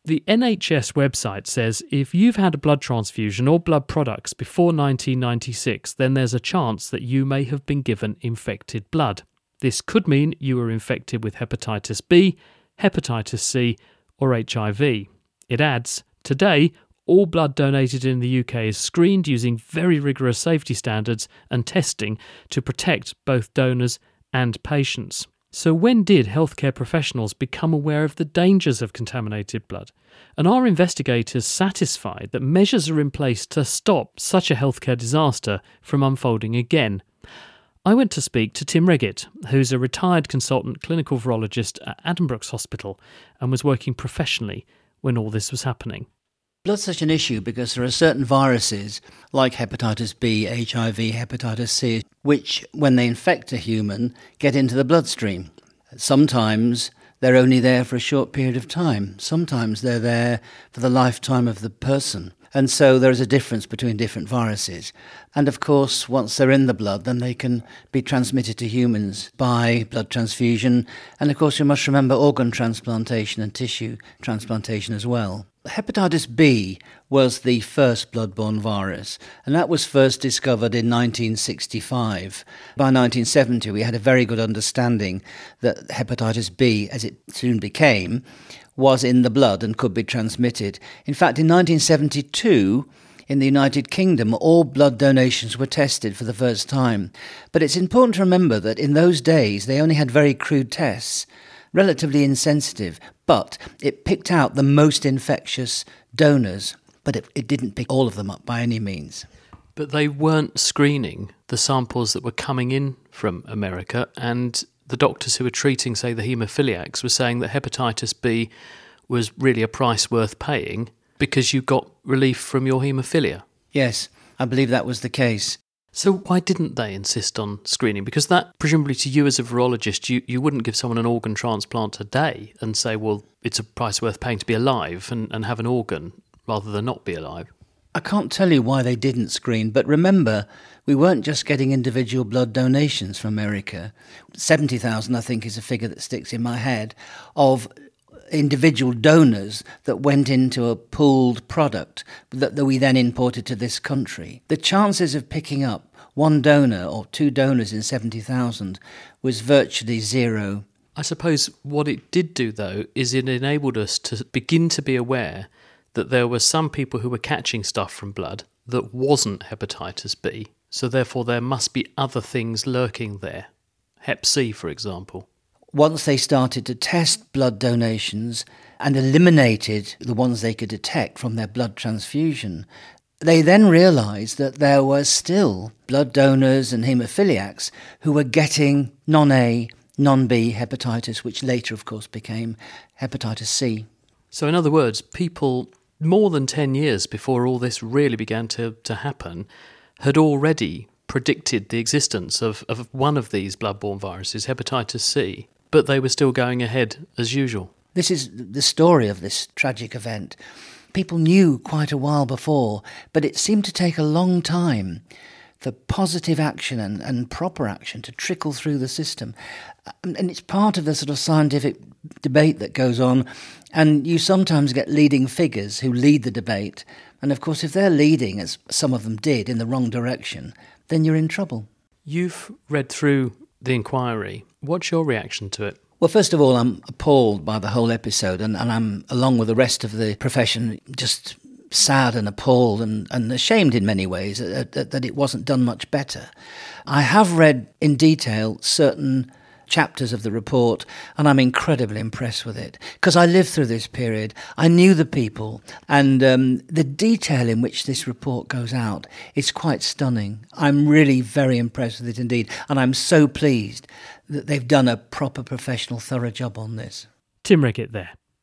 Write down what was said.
The NHS website says if you've had a blood transfusion or blood products before 1996, then there's a chance that you may have been given infected blood. This could mean you were infected with hepatitis B, hepatitis C, or HIV. It adds, today, all blood donated in the UK is screened using very rigorous safety standards and testing to protect both donors and patients. So when did healthcare professionals become aware of the dangers of contaminated blood? And are investigators satisfied that measures are in place to stop such a healthcare disaster from unfolding again? I went to speak to Tim Reggett, who's a retired consultant clinical virologist at Addenbrooke's Hospital and was working professionally when all this was happening. Blood's such an issue because there are certain viruses like hepatitis B, HIV, hepatitis C, which, when they infect a human, get into the bloodstream. Sometimes they're only there for a short period of time. Sometimes they're there for the lifetime of the person. And so there is a difference between different viruses. And of course, once they're in the blood, then they can be transmitted to humans by blood transfusion. And of course, you must remember organ transplantation and tissue transplantation as well. Hepatitis B was the first blood-borne virus, and that was first discovered in 1965. By 1970, we had a very good understanding that hepatitis B, as it soon became, was in the blood and could be transmitted. In fact, in 1972, in the United Kingdom, all blood donations were tested for the first time. But it's important to remember that in those days, they only had very crude tests, relatively insensitive, but it picked out the most infectious donors, but it didn't pick all of them up by any means. But they weren't screening the samples that were coming in from America, and the doctors who were treating, say, the haemophiliacs were saying that hepatitis B was really a price worth paying because you got relief from your haemophilia. Yes, I believe that was the case. So why didn't they insist on screening? Because that, presumably to you as a virologist, you wouldn't give someone an organ transplant a day and say, well, it's a price worth paying to be alive and have an organ rather than not be alive. I can't tell you why they didn't screen, but remember, we weren't just getting individual blood donations from America. 70,000, I think, is a figure that sticks in my head, of individual donors that went into a pooled product that we then imported to this country. The chances of picking up one donor or two donors in 70,000 was virtually zero. I suppose what it did do, though, is it enabled us to begin to be aware that there were some people who were catching stuff from blood that wasn't hepatitis B, so therefore there must be other things lurking there. Hep C, for example. Once they started to test blood donations and eliminated the ones they could detect from their blood transfusion, they then realised that there were still blood donors and haemophiliacs who were getting non-A, non-B hepatitis, which later, of course, became hepatitis C. So in other words, people more than 10 years before all this really began to happen had already predicted the existence of one of these blood-borne viruses, hepatitis C, but they were still going ahead as usual. This is the story of this tragic event. People knew quite a while before, but it seemed to take a long time for positive action and proper action to trickle through the system. And it's part of the sort of scientific debate that goes on, and you sometimes get leading figures who lead the debate. And of course, if they're leading, as some of them did, in the wrong direction, then you're in trouble. You've read through the inquiry. What's your reaction to it? Well, first of all, I'm appalled by the whole episode, and I'm, along with the rest of the profession, just sad and appalled and ashamed in many ways that it wasn't done much better. I have read in detail certain chapters of the report, and I'm incredibly impressed with it because I lived through this period. I knew the people, and the detail in which this report goes out is quite stunning. I'm really very impressed with it indeed, and I'm so pleased that they've done a proper professional, thorough job on this. Tim Reggett there.